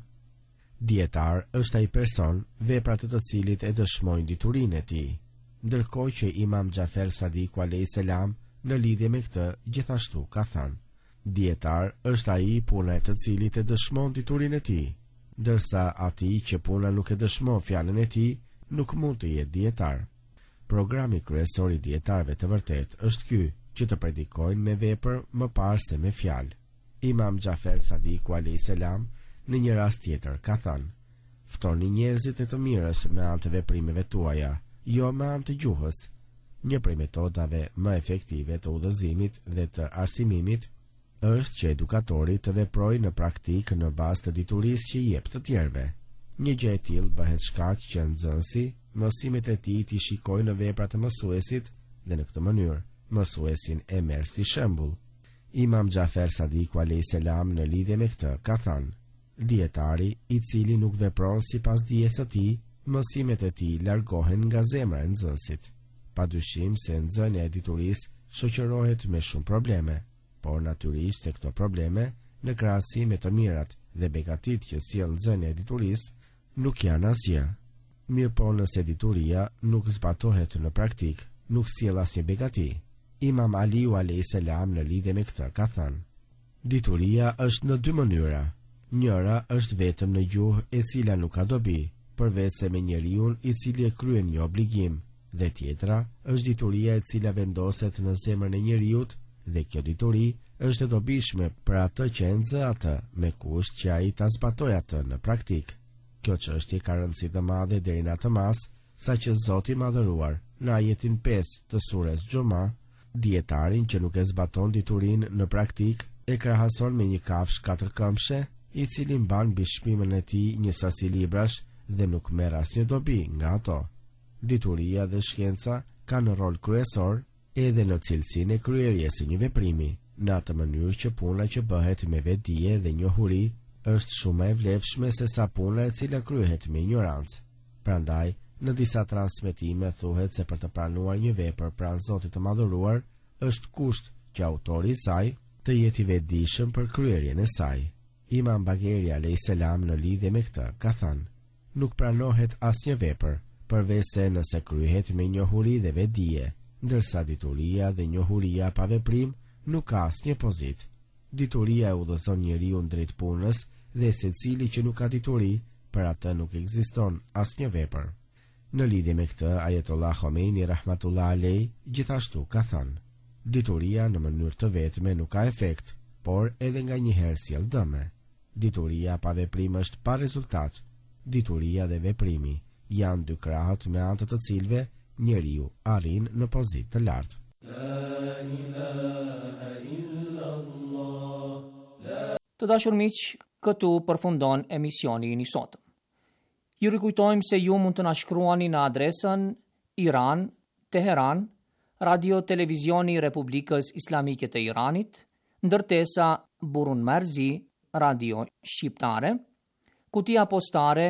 Dietar është ai person veprat të cilit e dëshmojnë diturinë e tij, ndërkohë që Imam Xhafer Sadiku alayhis salam në lidhje me këtë gjithashtu ka thënë: Dietar është ai puna e të cilit e dëshmon diturinë e tij, ndërsa atij që puna nuk e dëshmon fjalën e tij nuk mund të jetë dietar. Programi kryesor i dietarëve të vërtet është ky, që të predikojnë me vepër më parë se me fjalë. Imam Xhafer Sadiku alayhis salam në një rast tjetër ka thënë: Ftoni njerëzit e të mirës me anë të veprimeve tuaja, jo me anë të gjuhës. Një prej metodave më efektive të udhëzimit dhe të arsimimit është që edukatori të veprojë në praktik në bazë të diturisë që jep të tjerëve. Një gjë e tillë bëhet shkak që nxënësi mësimet e tij t'i shikojë në veprat e mësuesit dhe në këtë mënyrë mësuesin e merr si shembull. Imam Xhafer Sadiku alayhis salam në lidhje me këtë ka thënë: Dietari i cili nuk vepron sipas dijes së tij, mësimet e tij largohen nga zemra e nxënësit. Padyshim se nxënia e diturisë shoqërohet me shumë probleme, por natyrisht se këto probleme, në krahasim me të mirat dhe begatit që sjell nxënia e diturisë, nuk janë asgjë. Mirë po nëse dituria nuk zbatohet në praktik, nuk sjell asnjë begati. Imam Aliu alayhis salam në lidhje me këtë ka thënë: Dituria është në dy mënyra. Njëra është vetëm në gjuhë e cila nuk ka dobi, përveç se me njeriu i cili e kryen një obligim, dhe tjetra është dituria e cila vendoset në zemrën e njeriut, dhe kjo dituri është e dobishme për atë që e nxë atë, me kusht që ai ta zbatojë atë në praktik. Kjo çështje ka rëndësi të madhe deri në atë mas, saqë Zoti i Madhëruar në ajetin 5 të surës Xhuma, dietarin që nuk e zbaton diturinë në praktik e krahason me një kafshë katërkëmbshe, i cili mban mbi shpimën e tij një sasi librash dhe nuk merr asnjë dobi nga ato. Dituria dhe shkenca kanë rol kryesor edhe në cilësinë e kryerjes së një veprimi, në atë mënyrë që puna që bëhet me vetdije dhe njohuri është shumë e vlefshme se sa puna e cila kryhet me ignorancë. Prandaj, në disa transmetime thuhet se për të pranuar një vepër pranë Zotit të Madhëruar, është kusht që autori i saj të jetë i vetëdijshëm për kryerjen e saj. Imam Bagheri alayhis salam në lidhje me këtë ka thënë: Nuk pranohet asnjë vepër përveç se nëse kryhet me njohuri dhe vetdije, ndërsa dituria dhe njohuria pa veprim nuk ka asnjë pozit. Dituria e udhëzon njeriu drejt punës dhe secili që nuk ka dituri, për atë nuk ekziston asnjë vepër. Në lidhje me këtë, Ayatollah Khomeini rahmatullah alej gjithashtu ka thënë: Dituria në mënyrë të vetme nuk ka efekt, por edhe nganjëherë sjell dëme. Dituria pa veprim është pa rezultat. Dituria dhe veprimi janë dy krahët me anë të cilëve njeriu arrin në pozitë të lartë. Të dashur miq, këtu përfundon emisioni i sotëm. Ju rikujtojmë se ju mund të na shkruani në adresën Iran, Teheran, Radio Televizioni Republikës Islamike të Iranit, ndërtesa Burun Marzi, Radio Shqiptare, kutia postare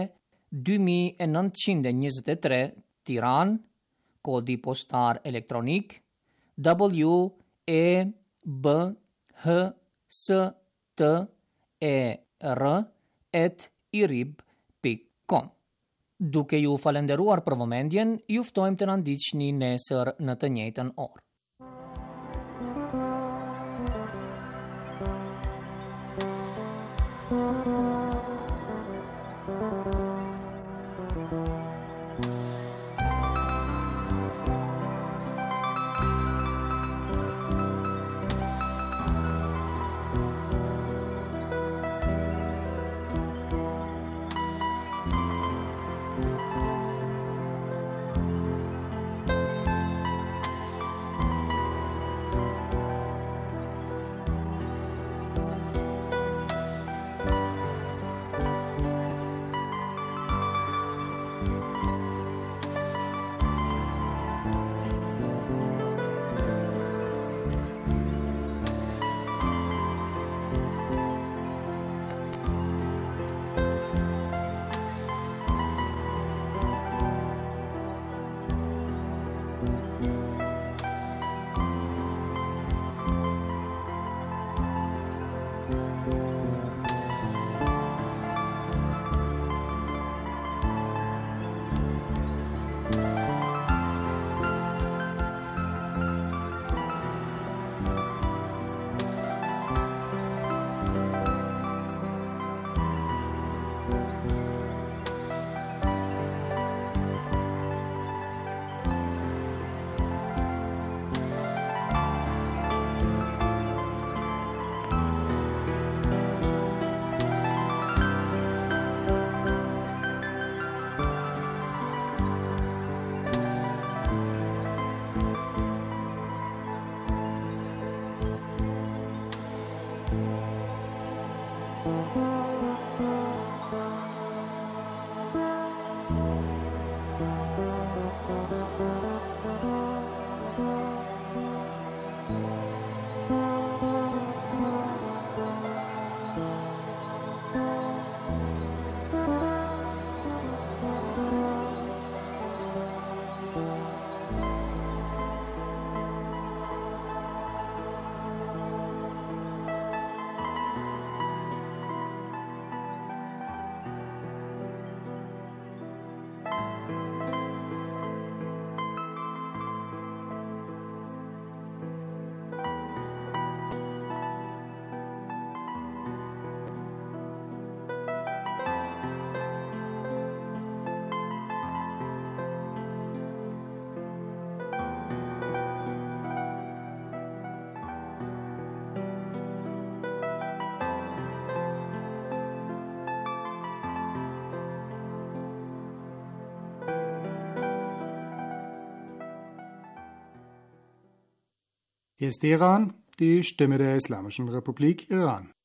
2923 Tiran, kodi postar elektronik WEBHST ir@irib.com. Duke ju falenderuar për vëmendjen, ju ftojmë të na ndiqni nesër në të njëjtën orë. Hier ist Iran, die Stimme der Islamischen Republik Iran.